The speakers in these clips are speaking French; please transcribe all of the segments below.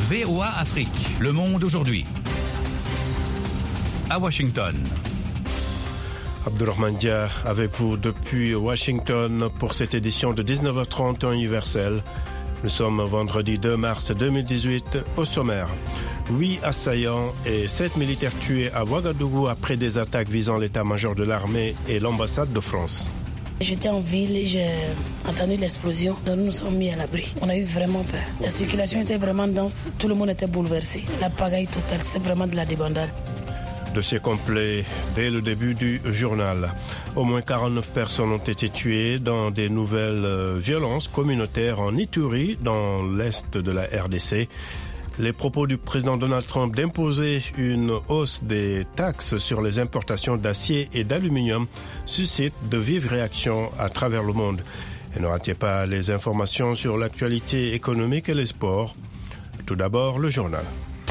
VOA Afrique, le monde aujourd'hui. À Washington. Abdurrahman Dia avec vous depuis Washington pour cette édition de 19h30 en universel. Nous sommes vendredi 2 mars 2018 au sommaire. 8 assaillants et 7 militaires tués à Ouagadougou après des attaques visant l'état-major de l'armée et l'ambassade de France. J'étais en ville et j'ai entendu l'explosion, donc nous nous sommes mis à l'abri. On a eu vraiment peur. La circulation était vraiment dense, tout le monde était bouleversé. La pagaille totale, c'est vraiment de la débandade. Dossier complet dès le début du journal. Au moins 49 personnes ont été tuées dans des nouvelles violences communautaires en Ituri, dans l'est de la RDC. Les propos du président Donald Trump d'imposer une hausse des taxes sur les importations d'acier et d'aluminium suscitent de vives réactions à travers le monde. Et ne ratez pas les informations sur l'actualité économique et les sports. Tout d'abord, le journal.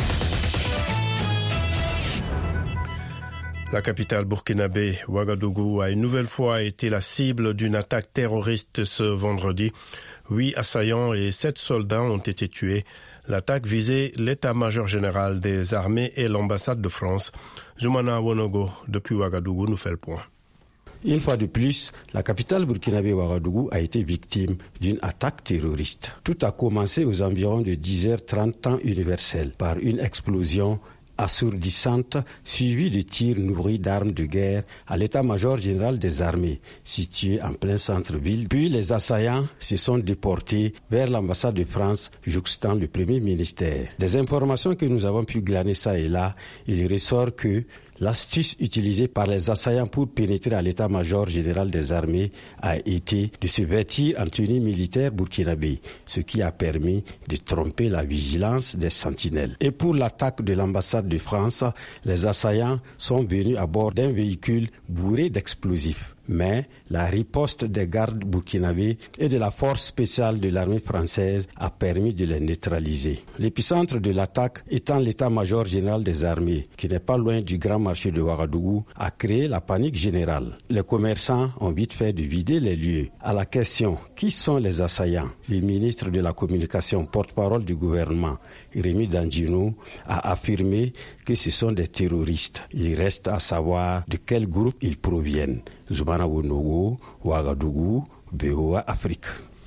La capitale burkinabé, Ouagadougou, a une nouvelle fois été la cible d'une attaque terroriste ce vendredi. 8 assaillants et 7 soldats ont été tués. L'attaque visait l'état-major général des armées et l'ambassade de France. Zoumana Wonogo, depuis Ouagadougou, nous fait le point. Une fois de plus, la capitale burkinabé Ouagadougou a été victime d'une attaque terroriste. Tout a commencé aux environs de 10h30 temps universel par une explosion assourdissante, suivie de tirs nourris d'armes de guerre à l'état-major général des armées, situé en plein centre-ville. Puis les assaillants se sont déportés vers l'ambassade de France, jouxtant le premier ministère. Des informations que nous avons pu glaner ça et là, il ressort que l'astuce utilisée par les assaillants pour pénétrer à l'état-major général des armées a été de se vêtir en tenue militaire burkinabé, ce qui a permis de tromper la vigilance des sentinelles. Et pour l'attaque de l'ambassade de France, les assaillants sont venus à bord d'un véhicule bourré d'explosifs. Mais la riposte des gardes burkinabés et de la force spéciale de l'armée française a permis de les neutraliser. L'épicentre de l'attaque étant l'état-major général des armées, qui n'est pas loin du grand marché de Ouagadougou, a créé la panique générale. Les commerçants ont vite fait de vider les lieux. À la question « Qui sont les assaillants ?», le ministre de la Communication, porte-parole du gouvernement, Rémi Dandjinou, a affirmé que ce sont des terroristes. Il reste à savoir de quel groupe ils proviennent. Zoumana Wonogo, Ouagadougou, VOA Afrique.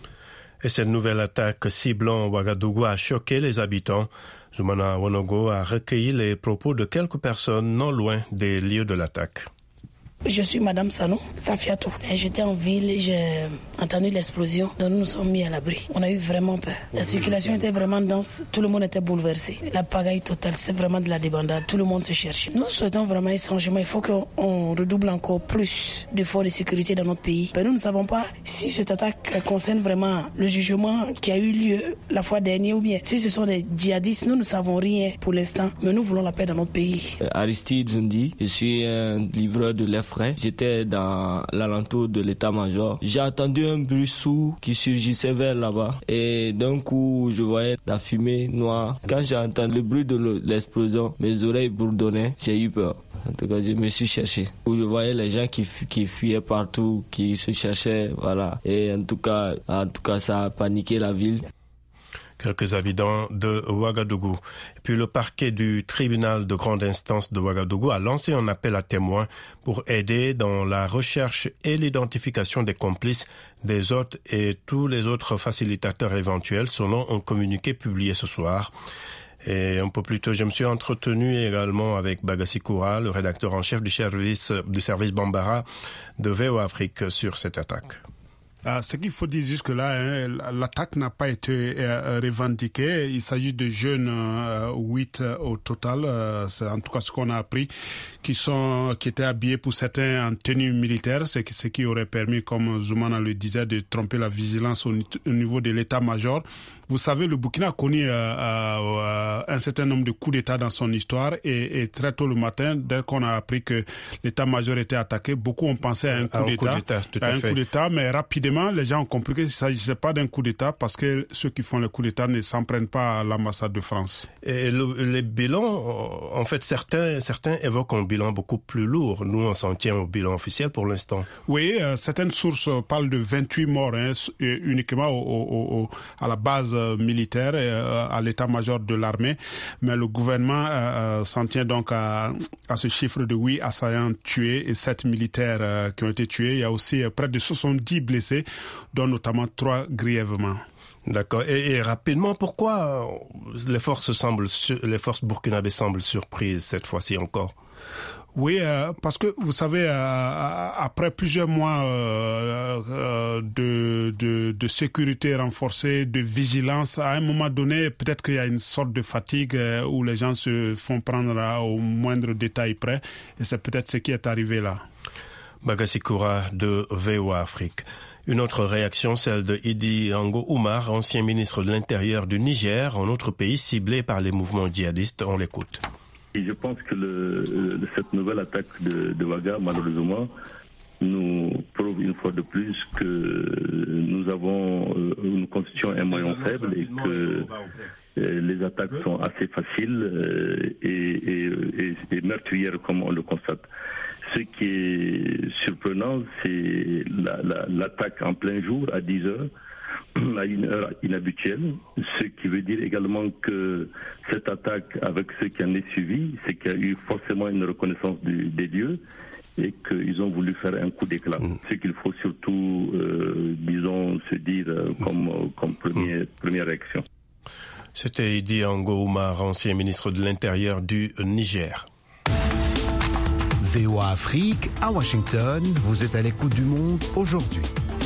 Et cette nouvelle attaque ciblant Ouagadougou a choqué les habitants. Zoumana Wonogo a recueilli les propos de quelques personnes non loin des lieux de l'attaque. Je suis Madame Sanou, Safiatou. J'étais en ville et j'ai entendu l'explosion, donc nous nous sommes mis à l'abri. On a eu vraiment peur. La circulation était vraiment dense, tout le monde était bouleversé. La pagaille totale, c'est vraiment de la débandade, tout le monde se cherche. Nous souhaitons vraiment un changement, il faut qu'on redouble encore plus d'efforts de sécurité dans notre pays. Mais nous ne savons pas si cette attaque concerne vraiment le jugement qui a eu lieu la fois dernière ou bien si ce sont des djihadistes. Nous ne savons rien pour l'instant, mais nous voulons la paix dans notre pays. Aristide Zundi, je suis un livreur de lait frais. J'étais dans l'alentour de l'état-major. J'ai entendu un bruit sourd qui surgissait vers là-bas. Et d'un coup, je voyais la fumée noire. Quand j'ai entendu le bruit de l'explosion, mes oreilles bourdonnaient. J'ai eu peur. En tout cas, je me suis cherché. Je voyais les gens qui fuyaient partout, qui se cherchaient, voilà. Et en tout cas, ça a paniqué la ville. Quelques habitants de Ouagadougou. Et puis le parquet du tribunal de grande instance de Ouagadougou a lancé un appel à témoins pour aider dans la recherche et l'identification des complices, des hôtes et tous les autres facilitateurs éventuels, selon un communiqué publié ce soir. Et un peu plus tôt, je me suis entretenu également avec Bagassi Koura, le rédacteur en chef du service Bambara de VOA Afrique sur cette attaque. Ce qu'il faut dire jusque-là, l'attaque n'a pas été revendiquée. Il s'agit de jeunes, 8 au total, c'est en tout cas ce qu'on a appris, qui étaient habillés pour certains en tenue militaire, ce qui aurait permis, comme Zoumana le disait, de tromper la vigilance au niveau de l'état-major. Vous savez, le Burkina a connu un certain nombre de coups d'État dans son histoire et très tôt le matin, dès qu'on a appris que l'état-major était attaqué, beaucoup ont pensé à un coup d'État, mais rapidement, les gens ont compris qu'il ne s'agissait pas d'un coup d'État parce que ceux qui font le coup d'État ne s'en prennent pas à l'ambassade de France. Et les bilans, en fait, certains évoquent un bilan beaucoup plus lourd. Nous, on s'en tient au bilan officiel pour l'instant. Oui, certaines sources parlent de 28 morts uniquement à la base militaire à l'état-major de l'armée, mais le gouvernement s'en tient donc à ce chiffre de 8 assaillants tués et 7 militaires qui ont été tués. Il y a aussi près de 70 blessés, dont notamment 3 grièvement. D'accord. Et rapidement, pourquoi les forces burkinabées semblent surprises cette fois-ci encore? Oui, parce que vous savez, après plusieurs mois de sécurité renforcée, de vigilance, à un moment donné, peut-être qu'il y a une sorte de fatigue où les gens se font prendre au moindre détail près, et c'est peut-être ce qui est arrivé là. Bagassi Koura de VOA Afrique. Une autre réaction, celle de Idi Ango Oumar, ancien ministre de l'Intérieur du Niger, un autre pays ciblé par les mouvements djihadistes. On l'écoute. Et je pense que cette nouvelle attaque de Ouaga, malheureusement, nous prouve une fois de plus que nous constituons un maillon faible et que les attaques sont assez faciles et meurtrières comme on le constate. Ce qui est surprenant, c'est l'attaque en plein jour à 10 heures, à une heure inhabituelle, ce qui veut dire également que cette attaque, avec ce qui en est suivi, c'est qu'il y a eu forcément une reconnaissance des lieux et qu'ils ont voulu faire un coup d'éclat. Ce qu'il faut surtout, se dire comme première réaction. C'était Idi Ango Oumar, ancien ministre de l'Intérieur du Niger. VOA Afrique, à Washington, vous êtes à l'écoute du monde aujourd'hui.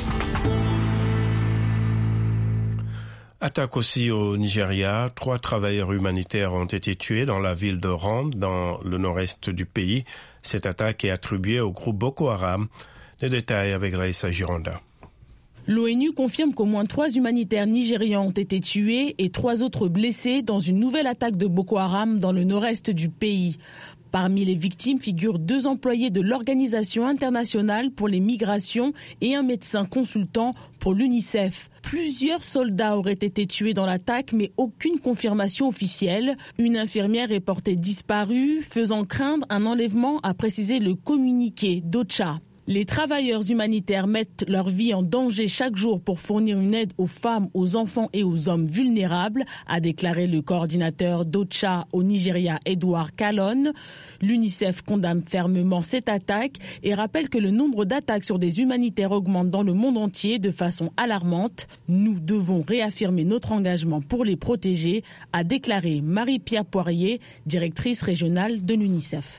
Attaque aussi au Nigeria. 3 travailleurs humanitaires ont été tués dans la ville de Rand, dans le nord-est du pays. Cette attaque est attribuée au groupe Boko Haram. Les détails avec Raïssa Gironda. L'ONU confirme qu'au moins 3 humanitaires nigérians ont été tués et 3 autres blessés dans une nouvelle attaque de Boko Haram dans le nord-est du pays. Parmi les victimes figurent 2 employés de l'Organisation internationale pour les migrations et un médecin consultant pour l'UNICEF. Plusieurs soldats auraient été tués dans l'attaque, mais aucune confirmation officielle. Une infirmière est portée disparue, faisant craindre un enlèvement, a précisé le communiqué d'OCHA. Les travailleurs humanitaires mettent leur vie en danger chaque jour pour fournir une aide aux femmes, aux enfants et aux hommes vulnérables, a déclaré le coordinateur d'OCHA au Nigeria, Edward Callon. L'UNICEF condamne fermement cette attaque et rappelle que le nombre d'attaques sur des humanitaires augmente dans le monde entier de façon alarmante. Nous devons réaffirmer notre engagement pour les protéger, a déclaré Marie-Pierre Poirier, directrice régionale de l'UNICEF.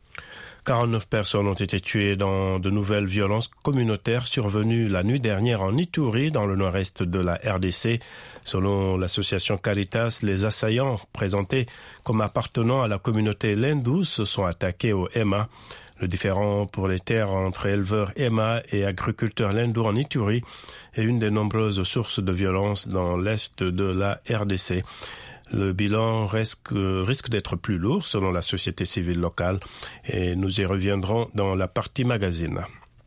49 personnes ont été tuées dans de nouvelles violences communautaires survenues la nuit dernière en Ituri, dans le nord-est de la RDC. Selon l'association Caritas, les assaillants présentés comme appartenant à la communauté Lendou se sont attaqués au Emma. Le différend pour les terres entre éleveurs Emma et agriculteurs Lendou en Ituri est une des nombreuses sources de violence dans l'est de la RDC. Le bilan risque d'être plus lourd selon la société civile locale et nous y reviendrons dans la partie magazine.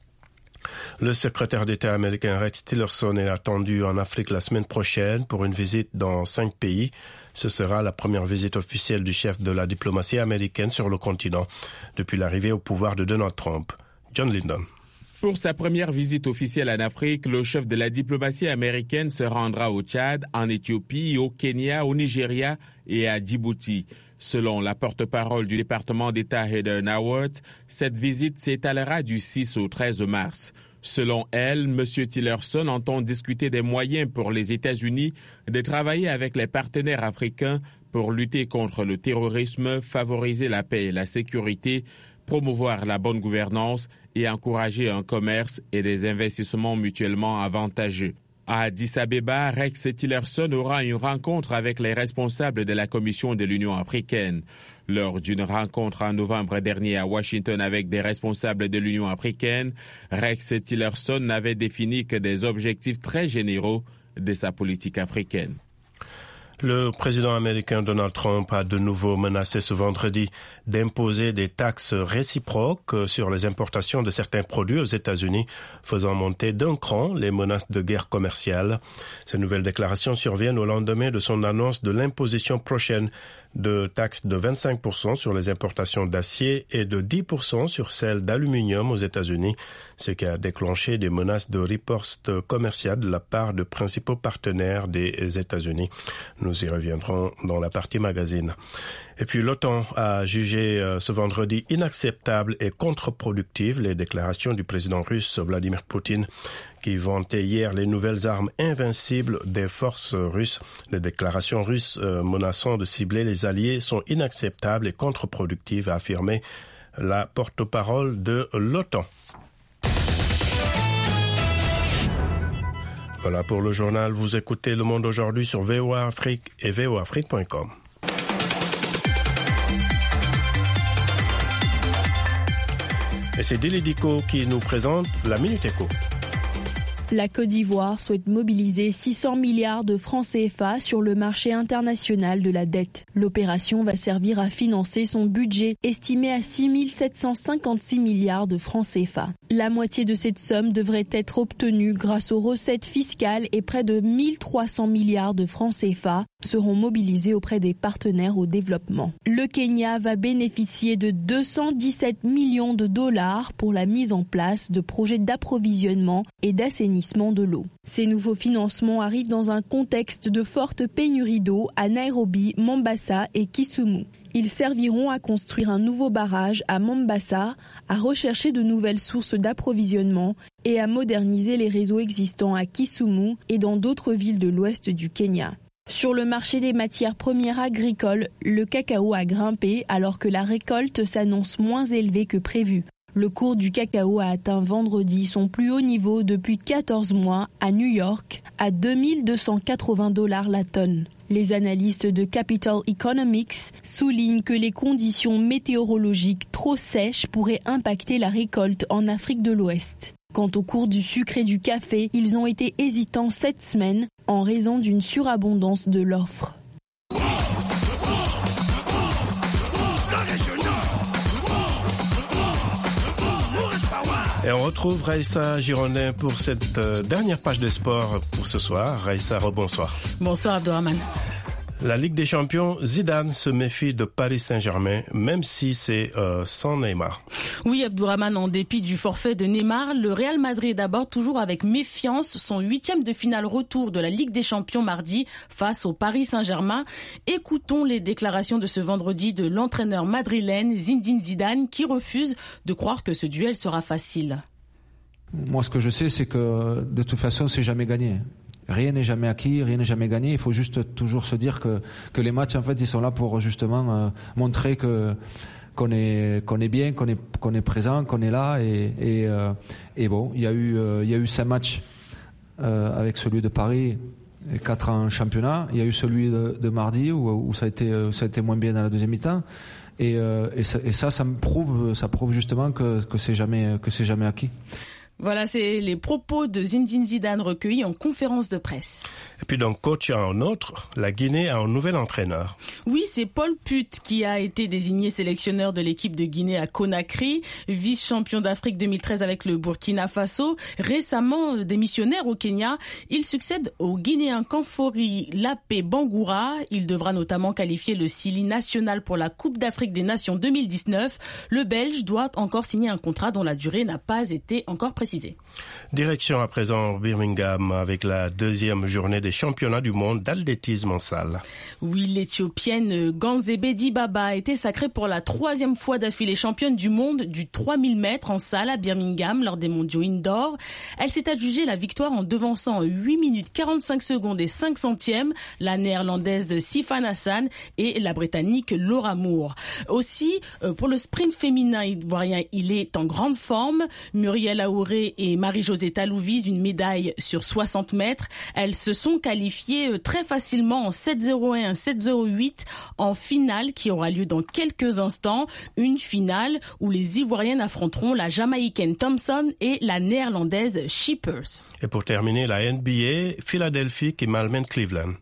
Le secrétaire d'État américain Rex Tillerson est attendu en Afrique la semaine prochaine pour une visite dans 5 pays. Ce sera la première visite officielle du chef de la diplomatie américaine sur le continent depuis l'arrivée au pouvoir de Donald Trump. John Lyndon. Pour sa première visite officielle en Afrique, le chef de la diplomatie américaine se rendra au Tchad, en Éthiopie, au Kenya, au Nigeria et à Djibouti. Selon la porte-parole du département d'État Heather Nauert, cette visite s'étalera du 6 au 13 mars. Selon elle, M. Tillerson entend discuter des moyens pour les États-Unis de travailler avec les partenaires africains pour lutter contre le terrorisme, favoriser la paix et la sécurité, promouvoir la bonne gouvernance et encourager un commerce et des investissements mutuellement avantageux. À Addis Abeba, Rex Tillerson aura une rencontre avec les responsables de la Commission de l'Union africaine. Lors d'une rencontre en novembre dernier à Washington avec des responsables de l'Union africaine, Rex Tillerson n'avait défini que des objectifs très généraux de sa politique africaine. Le président américain Donald Trump a de nouveau menacé ce vendredi d'imposer des taxes réciproques sur les importations de certains produits aux États-Unis, faisant monter d'un cran les menaces de guerre commerciale. Ces nouvelles déclarations surviennent au lendemain de son annonce de l'imposition prochaine de taxes de 25% sur les importations d'acier et de 10% sur celles d'aluminium aux États-Unis, ce qui a déclenché des menaces de riposte commerciale de la part de principaux partenaires des États-Unis. Nous y reviendrons dans la partie magazine. Et puis l'OTAN a jugé ce vendredi inacceptable et contre-productive les déclarations du président russe Vladimir Poutine, qui vantait hier les nouvelles armes invincibles des forces russes. Les déclarations russes menaçant de cibler les alliés sont inacceptables et contre-productives, a affirmé la porte-parole de l'OTAN. Voilà pour le journal. Vous écoutez Le Monde aujourd'hui sur VOA Afrique et voaafrique.com. Et c'est Dili Diko qui nous présente la Minute Éco. La Côte d'Ivoire souhaite mobiliser 600 milliards de francs CFA sur le marché international de la dette. L'opération va servir à financer son budget estimé à 6 756 milliards de francs CFA. La moitié de cette somme devrait être obtenue grâce aux recettes fiscales et près de 1 300 milliards de francs CFA seront mobilisés auprès des partenaires au développement. Le Kenya va bénéficier de 217 millions de dollars pour la mise en place de projets d'approvisionnement et d'assainissement de l'eau. Ces nouveaux financements arrivent dans un contexte de forte pénurie d'eau à Nairobi, Mombasa et Kisumu. Ils serviront à construire un nouveau barrage à Mombasa, à rechercher de nouvelles sources d'approvisionnement et à moderniser les réseaux existants à Kisumu et dans d'autres villes de l'ouest du Kenya. Sur le marché des matières premières agricoles, le cacao a grimpé alors que la récolte s'annonce moins élevée que prévu. Le cours du cacao a atteint vendredi son plus haut niveau depuis 14 mois à New York, à 2280 $ la tonne. Les analystes de Capital Economics soulignent que les conditions météorologiques trop sèches pourraient impacter la récolte en Afrique de l'Ouest. Quant au cours du sucre et du café, ils ont été hésitants cette semaine en raison d'une surabondance de l'offre. Et on retrouve Raïssa Girondin pour cette dernière page des sports pour ce soir. Raïssa, rebonsoir. Bonsoir Abdourahmane. La Ligue des Champions, Zidane se méfie de Paris Saint-Germain, même si c'est sans Neymar. Oui, Abdourahmane, en dépit du forfait de Neymar, le Real Madrid aborde toujours avec méfiance son 8e de finale retour de la Ligue des Champions mardi face au Paris Saint-Germain. Écoutons les déclarations de ce vendredi de l'entraîneur madrilène Zinedine Zidane qui refuse de croire que ce duel sera facile. Moi, ce que je sais, c'est que de toute façon, c'est jamais gagné. Rien n'est jamais acquis, rien n'est jamais gagné. Il faut juste toujours se dire que les matchs, en fait, ils sont là pour justement montrer qu'on est bien, qu'on est présent, qu'on est là. Et bon, il y a eu 5 matchs avec celui de Paris, et 4 en championnat. Il y a eu celui de mardi où ça a été moins bien dans la deuxième mi-temps. Et ça prouve justement que c'est jamais acquis. Voilà, c'est les propos de Zinedine Zidane recueillis en conférence de presse. Et puis d'un coach à un autre, la Guinée a un nouvel entraîneur. Oui, c'est Paul Putt qui a été désigné sélectionneur de l'équipe de Guinée à Conakry, vice-champion d'Afrique 2013 avec le Burkina Faso, récemment démissionnaire au Kenya. Il succède au Guinéen Kamfori Lapé Bangoura. Il devra notamment qualifier le Sili national pour la Coupe d'Afrique des Nations 2019. Le Belge doit encore signer un contrat dont la durée n'a pas été encore précisée. Direction à présent Birmingham avec la deuxième journée des championnats du monde d'athlétisme en salle. Oui, l'Éthiopienne Ganzebe Dibaba a été sacrée pour la 3e fois d'affilée championne du monde du 3000 mètres en salle à Birmingham lors des mondiaux indoor. Elle s'est adjugée la victoire en devançant 8 minutes 45 secondes et 5 centièmes la néerlandaise Sifan Hassan et la britannique Laura Moore. Aussi, pour le sprint féminin ivoirien, il est en grande forme. Muriel Aouré et Marie-Josée Talou visent une médaille sur 60 mètres. Elles se sont qualifiées très facilement en 7-0-1, 7-0-8 en finale qui aura lieu dans quelques instants. Une finale où les Ivoiriennes affronteront la Jamaïcaine Thompson et la Néerlandaise Shippers. Et pour terminer, la NBA, Philadelphie qui malmène Cleveland.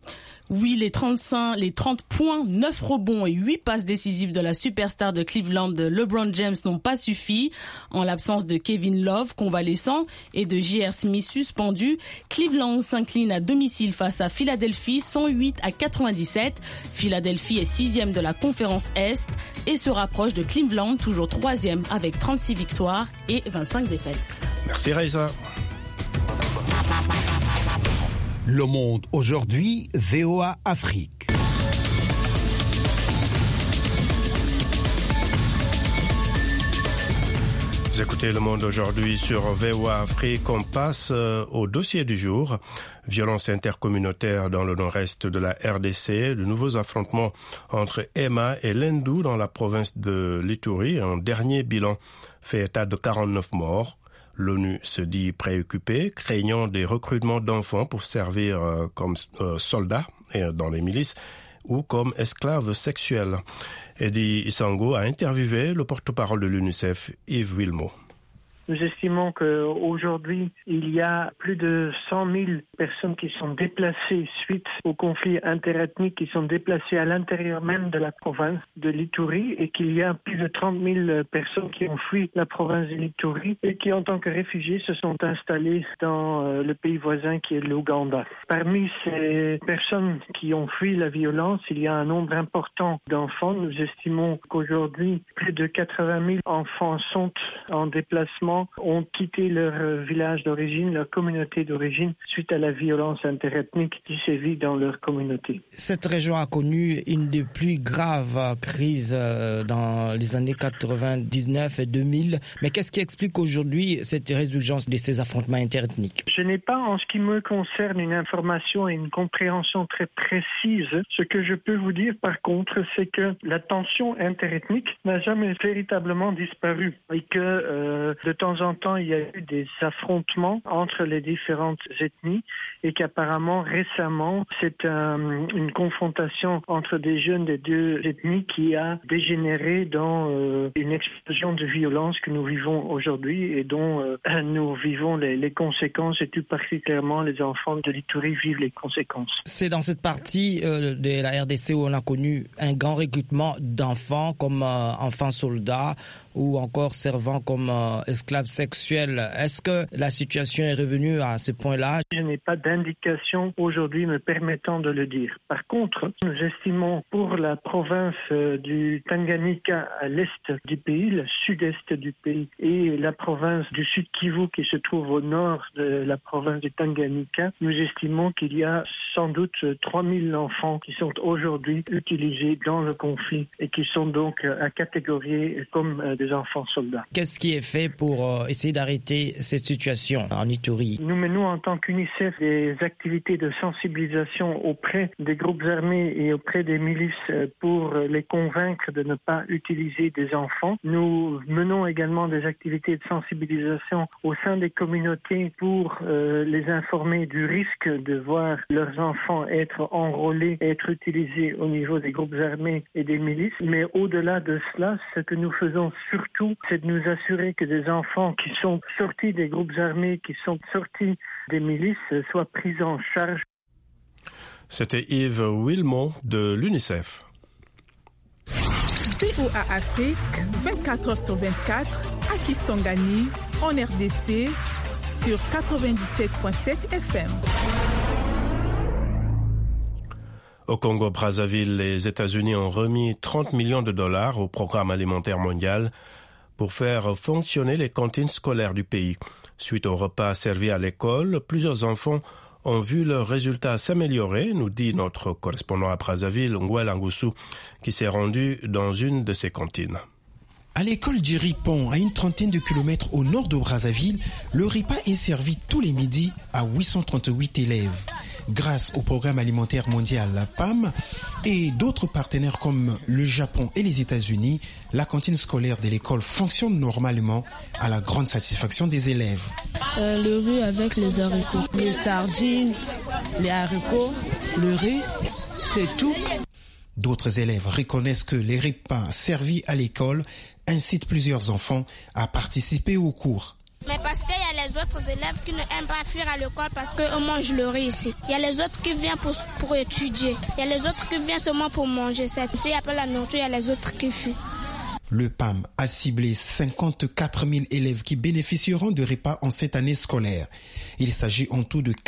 Oui, les 30 points, 9 rebonds et 8 passes décisives de la superstar de Cleveland, LeBron James, n'ont pas suffi. En l'absence de Kevin Love, convalescent, et de J.R. Smith, suspendu, Cleveland s'incline à domicile face à Philadelphie, 108-97. Philadelphie est 6e de la conférence Est et se rapproche de Cleveland, toujours 3e avec 36 victoires et 25 défaites. Merci Raïsa. Le Monde aujourd'hui, VOA Afrique. Vous écoutez Le Monde aujourd'hui sur VOA Afrique. On passe au dossier du jour. Violence intercommunautaire dans le nord-est de la RDC. De nouveaux affrontements entre Emma et Lendou dans la province de l'Ituri. Un dernier bilan fait état de 49 morts. L'ONU se dit préoccupée, craignant des recrutements d'enfants pour servir comme soldats dans les milices ou comme esclaves sexuels. Eddie Isango a interviewé le porte-parole de l'UNICEF, Yves Wilmot. Nous estimons qu'aujourd'hui, il y a plus de 100 000 personnes qui sont déplacées suite au conflit interethnique, qui sont déplacées à l'intérieur même de la province de l'Ituri, et qu'il y a plus de 30 000 personnes qui ont fui la province de l'Ituri et qui, en tant que réfugiés, se sont installées dans le pays voisin qui est l'Ouganda. Parmi ces personnes qui ont fui la violence, il y a un nombre important d'enfants. Nous estimons qu'aujourd'hui, plus de 80 000 enfants sont en déplacement, ont quitté leur village d'origine, leur communauté d'origine, suite à la violence interethnique qui sévit dans leur communauté. Cette région a connu une des plus graves crises dans les années 99 et 2000. Mais qu'est-ce qui explique aujourd'hui cette résurgence de ces affrontements interethniques? Je n'ai pas, en ce qui me concerne, une information et une compréhension très précise. Ce que je peux vous dire, par contre, c'est que la tension interethnique n'a jamais véritablement disparu et que de temps en temps, il y a eu des affrontements entre les différentes ethnies et qu'apparemment, récemment, c'est une confrontation entre des jeunes des deux ethnies qui a dégénéré dans une explosion de violence que nous vivons aujourd'hui et dont nous vivons les conséquences, et tout particulièrement les enfants de l'Ituri vivent les conséquences. C'est dans cette partie de la RDC où on a connu un grand recrutement d'enfants comme enfants soldats ou encore servant comme esclaves sexuels. Est-ce que la situation est revenue à ce point-là? Je n'ai pas d'indication aujourd'hui me permettant de le dire. Par contre, nous estimons pour la province du Tanganyika à l'est du pays, le sud-est du pays, et la province du Sud Kivu qui se trouve au nord de la province du Tanganyika, nous estimons qu'il y a sans doute 3000 enfants qui sont aujourd'hui utilisés dans le conflit et qui sont donc à catégorier comme des enfants soldats. Qu'est-ce qui est fait pour essayer d'arrêter cette situation en Ituri? Nous menons en tant qu'UNICEF des activités de sensibilisation auprès des groupes armés et auprès des milices pour les convaincre de ne pas utiliser des enfants. Nous menons également des activités de sensibilisation au sein des communautés pour les informer du risque de voir leurs enfants être enrôlés, être utilisés au niveau des groupes armés et des milices. Mais au-delà de cela, ce que nous faisons surtout, c'est de nous assurer que des enfants qui sont sortis des groupes armés, qui sont sortis des milices, soient pris en charge. C'était Yves Wilmot de l'UNICEF. VOA Afrique, 24h sur 24, à Kisangani, en RDC, sur 97.7 FM. Au Congo-Brazzaville, les États-Unis ont remis 30 millions de dollars au Programme alimentaire mondial pour faire fonctionner les cantines scolaires du pays. Suite aux repas servis à l'école, plusieurs enfants ont vu leurs résultats s'améliorer, nous dit notre correspondant à Brazzaville, Ngouel Angoussou, qui s'est rendu dans une de ces cantines. À l'école d'Iripon, à une trentaine de kilomètres au nord de Brazzaville, le repas est servi tous les midis à 838 élèves. Grâce au Programme alimentaire mondial, la PAM, et d'autres partenaires comme le Japon et les États-Unis, la cantine scolaire de l'école fonctionne normalement à la grande satisfaction des élèves. Le riz avec les haricots. Les sardines, les haricots, le riz, c'est tout. D'autres élèves reconnaissent que les repas servis à l'école incitent plusieurs enfants à participer aux cours. Mais parce qu'il y a les autres élèves qui n'aiment pas fuir à l'école parce qu'on mange le riz ici. Il y a les autres qui viennent pour étudier. Il y a les autres qui viennent seulement pour manger. S'il n'y a pas la nourriture, il y a les autres qui fuient. Le PAM a ciblé 54 000 élèves qui bénéficieront de repas en cette année scolaire. Il s'agit en tout de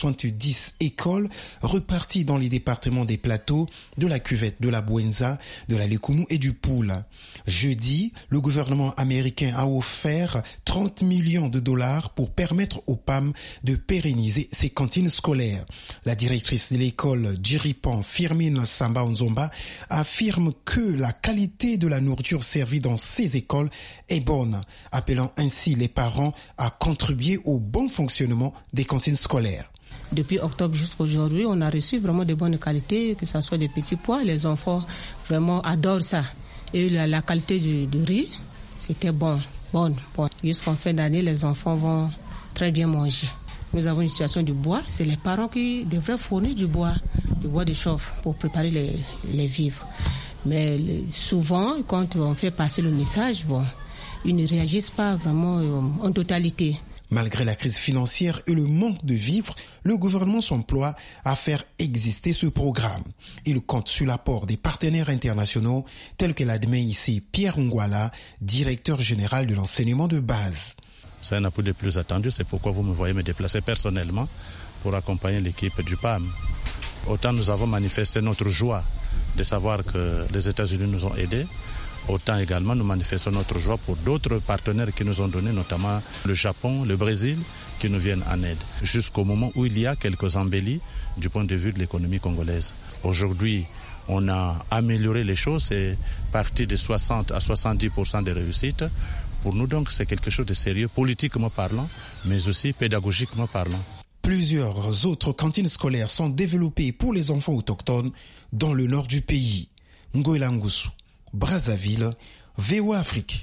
470 écoles reparties dans les départements des Plateaux, de la Cuvette, de la Bouenza, de la Lékoumou et du Poul. Jeudi, le gouvernement américain a offert 30 millions de dollars pour permettre au PAM de pérenniser ses cantines scolaires. La directrice de l'école Djiripan, Firmin Samba Nzomba, affirme que la qualité de la nourriture servie dans ces écoles est bonne, appelant ainsi les parents à contribuer au bon fonctionnement des cantines scolaires. Depuis octobre jusqu'à aujourd'hui, on a reçu vraiment de bonnes qualités, que ce soit des petits pois. Les enfants vraiment adorent ça. Et la qualité du riz, c'était bon. Jusqu'en fin d'année, les enfants vont très bien manger. Nous avons une situation du bois. C'est les parents qui devraient fournir du bois de chauffe pour préparer les vivres. Mais souvent, quand on fait passer le message, ils ne réagissent pas vraiment en totalité. Malgré la crise financière et le manque de vivres, le gouvernement s'emploie à faire exister ce programme. Il compte sur l'apport des partenaires internationaux, tels que l'admet ici Pierre Ngwala, directeur général de l'enseignement de base. C'est un appui de plus attendu, c'est pourquoi vous me voyez me déplacer personnellement pour accompagner l'équipe du PAM. Autant nous avons manifesté notre joie de savoir que les États-Unis nous ont aidés, autant également nous manifestons notre joie pour d'autres partenaires qui nous ont donné, notamment le Japon, le Brésil, qui nous viennent en aide, jusqu'au moment où il y a quelques embellis du point de vue de l'économie congolaise. Aujourd'hui, on a amélioré les choses, c'est parti de 60 à 70% de réussite. Pour nous donc, c'est quelque chose de sérieux, politiquement parlant, mais aussi pédagogiquement parlant. Plusieurs autres cantines scolaires sont développées pour les enfants autochtones dans le nord du pays. Ngoïla Ngussou, Brazzaville, VOA Afrique.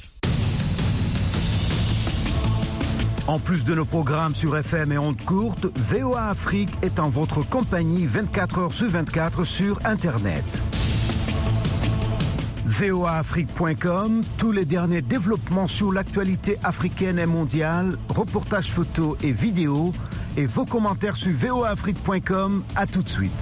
En plus de nos programmes sur FM et ondes courtes, VOA Afrique est en votre compagnie 24 heures sur 24 sur Internet. voaafrique.com, tous les derniers développements sur l'actualité africaine et mondiale, reportages photos et vidéos, et vos commentaires sur voaafrique.com. À tout de suite.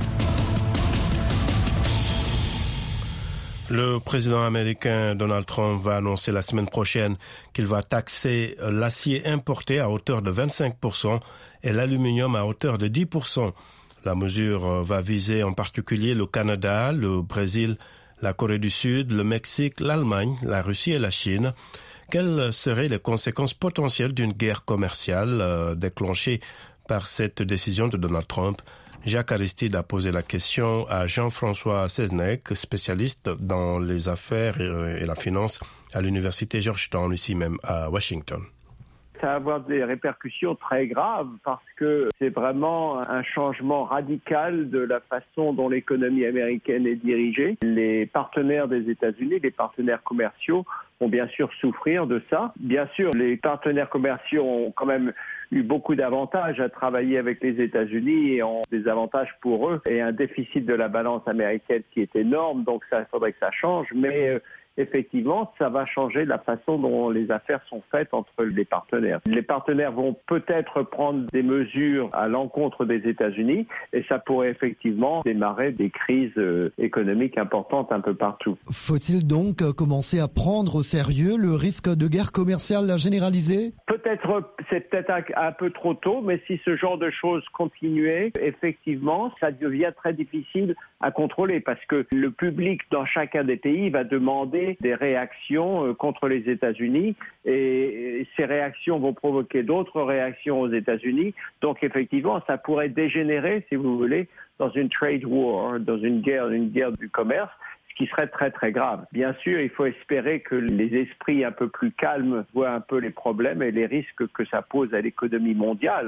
Le président américain Donald Trump va annoncer la semaine prochaine qu'il va taxer l'acier importé à hauteur de 25% et l'aluminium à hauteur de 10%. La mesure va viser en particulier le Canada, le Brésil, la Corée du Sud, le Mexique, l'Allemagne, la Russie et la Chine. Quelles seraient les conséquences potentielles d'une guerre commerciale déclenchée par cette décision de Donald Trump? Jacques Aristide a posé la question à Jean-François Seznec, spécialiste dans les affaires et la finance à l'université Georgetown, ici même à Washington. Ça va avoir des répercussions très graves parce que c'est vraiment un changement radical de la façon dont l'économie américaine est dirigée. Les partenaires des États-Unis, les partenaires commerciaux, vont bien sûr souffrir de ça. Bien sûr, les partenaires commerciaux ont quand même eu beaucoup d'avantages à travailler avec les États-Unis et ont des avantages pour eux et un déficit de la balance américaine qui est énorme, donc ça faudrait que ça change, mais effectivement, ça va changer la façon dont les affaires sont faites entre les partenaires. Les partenaires vont peut-être prendre des mesures à l'encontre des États-Unis et ça pourrait effectivement démarrer des crises économiques importantes un peu partout. Faut-il donc commencer à prendre au sérieux le risque de guerre commerciale généralisée ? C'est peut-être un peu trop tôt, mais si ce genre de choses continuait, effectivement, ça devient très difficile à contrôler parce que le public dans chacun des pays va demander des réactions contre les États-Unis et ces réactions vont provoquer d'autres réactions aux États-Unis. Donc effectivement, ça pourrait dégénérer, si vous voulez, dans une trade war, dans une guerre du commerce, ce qui serait très très grave. Bien sûr, il faut espérer que les esprits un peu plus calmes voient un peu les problèmes et les risques que ça pose à l'économie mondiale,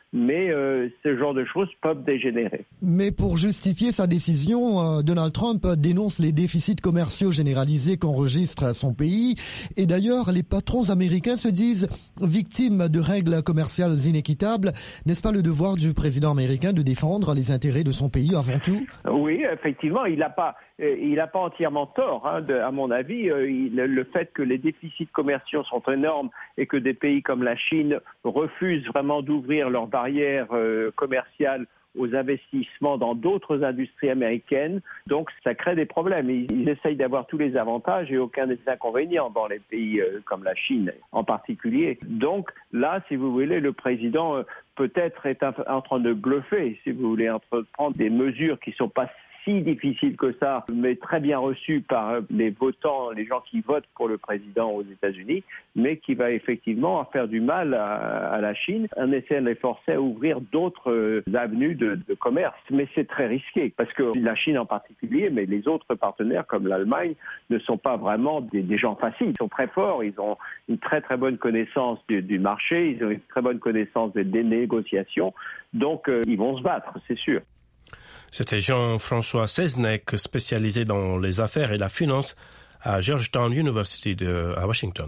mais ce genre de choses peuvent dégénérer. Mais pour justifier sa décision, Donald Trump dénonce les déficits commerciaux généralisés qu'enregistre son pays. Et d'ailleurs, les patrons américains se disent victimes de règles commerciales inéquitables. N'est-ce pas le devoir du président américain de défendre les intérêts de son pays avant tout? Oui, effectivement, il n'a pas entièrement tort, à mon avis. Le fait que les déficits commerciaux sont énormes et que des pays comme la Chine refusent vraiment d'ouvrir leurs barrières commerciales aux investissements dans d'autres industries américaines. Donc, ça crée des problèmes. Ils essayent d'avoir tous les avantages et aucun des inconvénients dans les pays comme la Chine en particulier. Donc, là, si vous voulez, le président peut-être est en train de bluffer, si vous voulez, prendre des mesures qui ne sont pas si difficile que ça, mais très bien reçu par les votants, les gens qui votent pour le président aux États-Unis, mais qui va effectivement faire du mal à la Chine en essayant de les forcer à ouvrir d'autres avenues de commerce. Mais c'est très risqué, parce que la Chine en particulier, mais les autres partenaires comme l'Allemagne ne sont pas vraiment des gens faciles. Ils sont très forts, ils ont une très très bonne connaissance du marché, ils ont une très bonne connaissance des négociations, donc ils vont se battre, c'est sûr. C'était Jean-François Seznec, spécialisé dans les affaires et la finance à Georgetown University à Washington.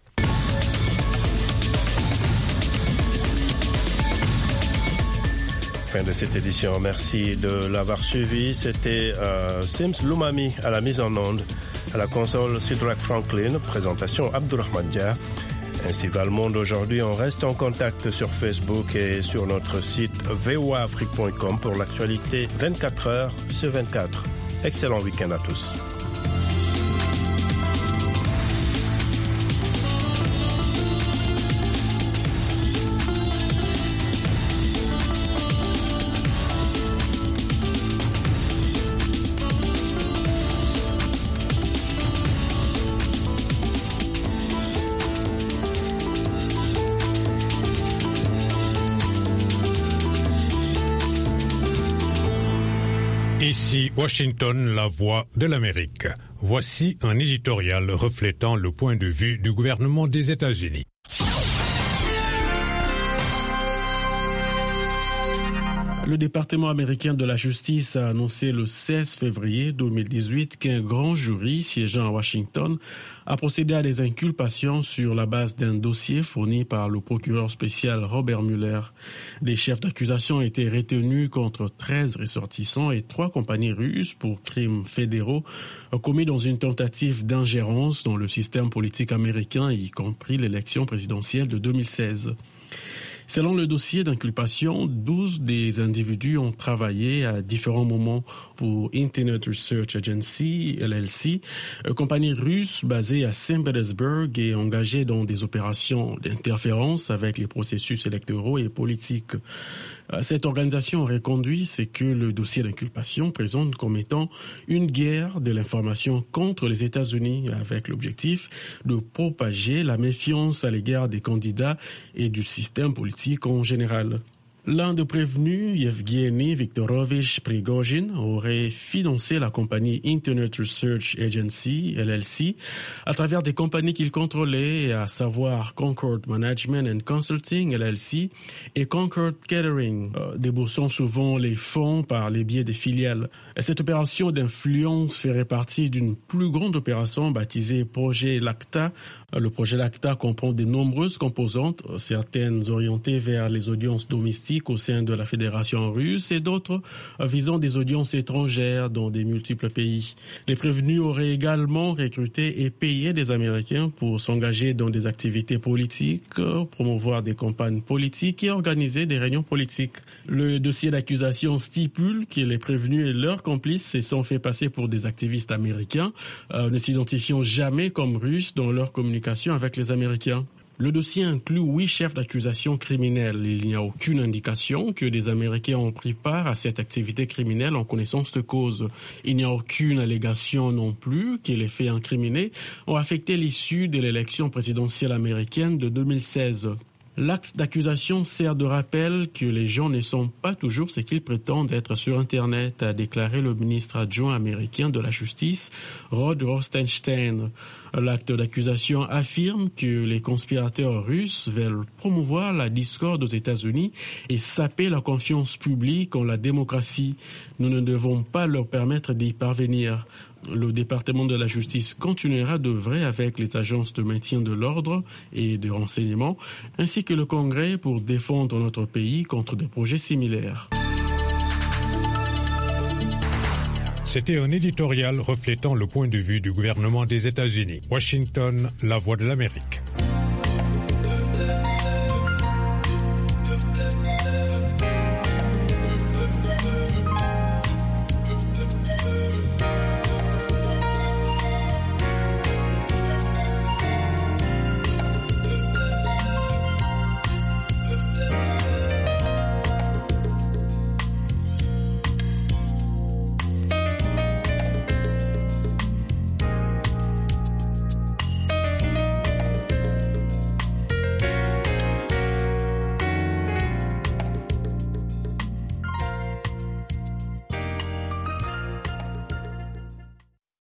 Fin de cette édition. Merci de l'avoir suivi. C'était Sims Lumami à la mise en onde, à la console Sidrak Franklin, présentation Abdurrahman Dia. Ainsi va le monde aujourd'hui. On reste en contact sur Facebook et sur notre site voaafrique.com pour l'actualité 24 heures sur 24. Excellent week-end à tous. Ici Washington, la voix de l'Amérique. Voici un éditorial reflétant le point de vue du gouvernement des États-Unis. Le département américain de la justice a annoncé le 16 février 2018 qu'un grand jury siégeant à Washington a procédé à des inculpations sur la base d'un dossier fourni par le procureur spécial Robert Mueller. Des chefs d'accusation ont été retenus contre 13 ressortissants et 3 compagnies russes pour crimes fédéraux commis dans une tentative d'ingérence dans le système politique américain, y compris l'élection présidentielle de 2016. Selon le dossier d'inculpation, 12 des individus ont travaillé à différents moments pour Internet Research Agency, LLC, compagnie russe basée à Saint-Pétersbourg et engagée dans des opérations d'interférence avec les processus électoraux et politiques. Cette organisation aurait conduit ce que le dossier d'inculpation présente comme étant une guerre de l'information contre les États-Unis avec l'objectif de propager la méfiance à l'égard des candidats et du système politique en général. L'un des prévenus, Yevgeny Viktorovich Prigozhin, aurait financé la compagnie Internet Research Agency, LLC, à travers des compagnies qu'il contrôlait, à savoir Concord Management and Consulting, LLC, et Concord Catering, déboursant souvent les fonds par les biais des filiales. Cette opération d'influence ferait partie d'une plus grande opération baptisée Projet Lacta. Le projet Lacta comprend de nombreuses composantes, certaines orientées vers les audiences domestiques au sein de la Fédération russe et d'autres visant des audiences étrangères dans des multiples pays. Les prévenus auraient également recruté et payé des Américains pour s'engager dans des activités politiques, promouvoir des campagnes politiques et organiser des réunions politiques. Le dossier d'accusation stipule que les prévenus et leurs complices se sont fait passer pour des activistes américains, ne s'identifiant jamais comme russes dans leur communication avec les Américains. Le dossier inclut 8 chefs d'accusation criminels. Il n'y a aucune indication que des Américains ont pris part à cette activité criminelle en connaissance de cause. Il n'y a aucune allégation non plus que les faits incriminés ont affecté l'issue de l'élection présidentielle américaine de 2016. L'acte d'accusation sert de rappel que les gens ne sont pas toujours ce qu'ils prétendent être sur Internet, a déclaré le ministre adjoint américain de la Justice, Rod Rosenstein. L'acte d'accusation affirme que les conspirateurs russes veulent promouvoir la discorde aux États-Unis et saper la confiance publique en la démocratie. Nous ne devons pas leur permettre d'y parvenir. Le département de la justice continuera d'œuvrer avec les agences de maintien de l'ordre et de renseignement, ainsi que le Congrès pour défendre notre pays contre des projets similaires. C'était un éditorial reflétant le point de vue du gouvernement des États-Unis. Washington, la voix de l'Amérique.